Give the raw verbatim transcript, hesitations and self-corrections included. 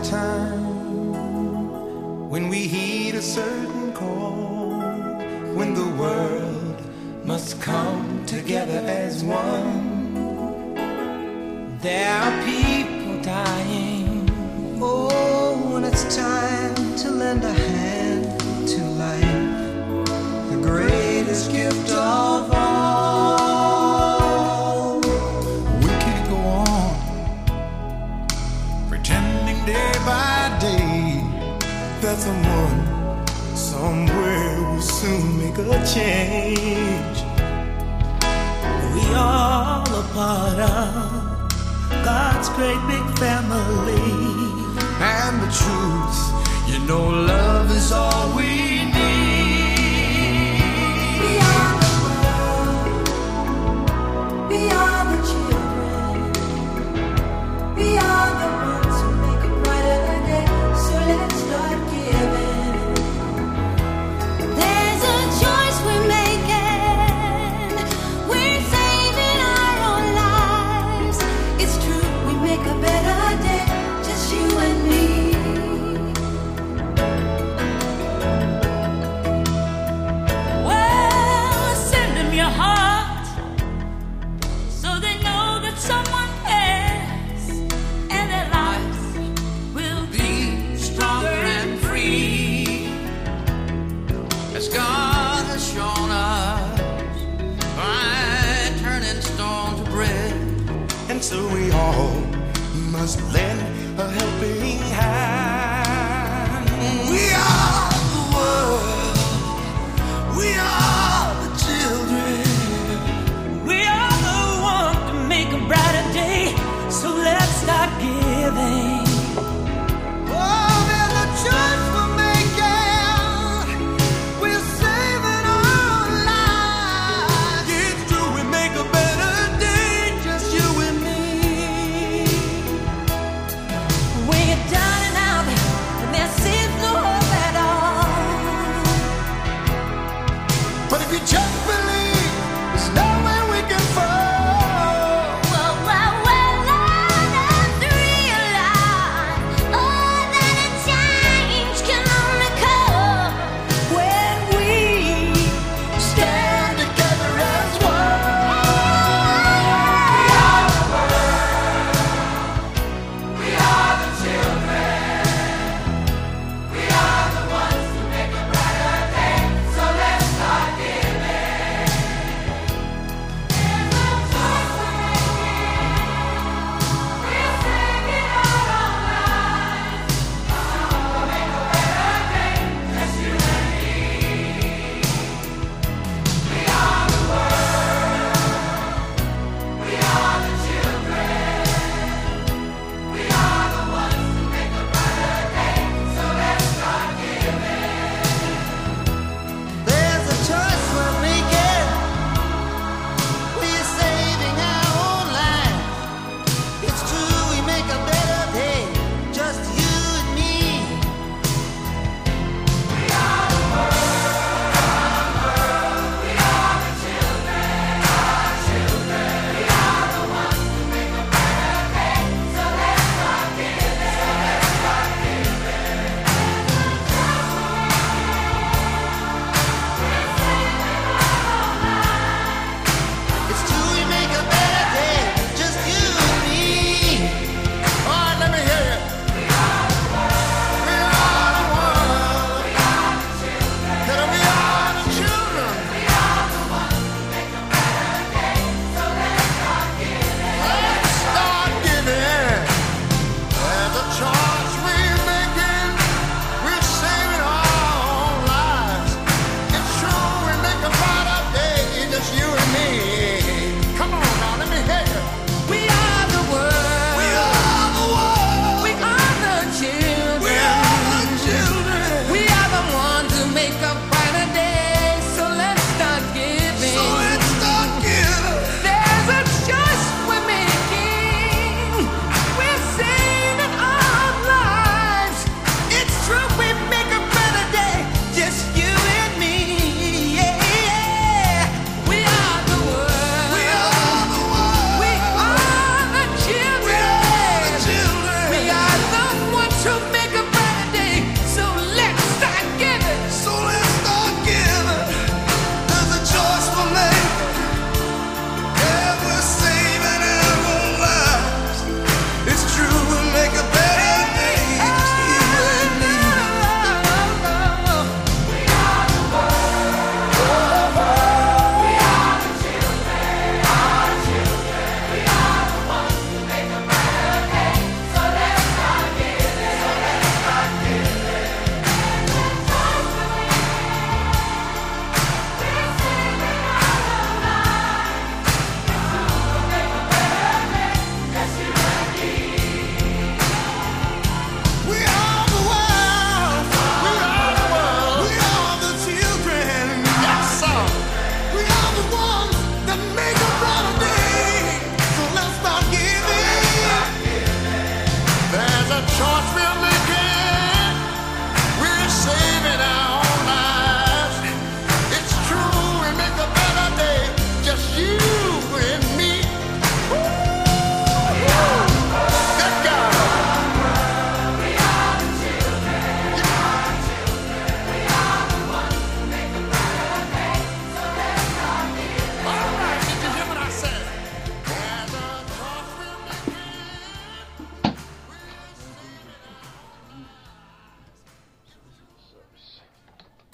time when we heed a certain call, when the world must come together as one. There are people dying. Oh, when it's time to lend a hand to life, the greatest gift of all. We can't go on pretending day by day that someone somewhere will soon make a change. We all a part of God's great big family. And the truth, you know, love is all we need. We are the world, we are the children, we are the ones who make a brighter day. So let's start giving. There's a choice we're making. We're saving our own lives. It's true, we make a better day, just you and me. Well, send them your heart so they know that someone cares, and their lives will be stronger and free, as God has shown us by turning stone to bread. And so we all must lend a helping hand.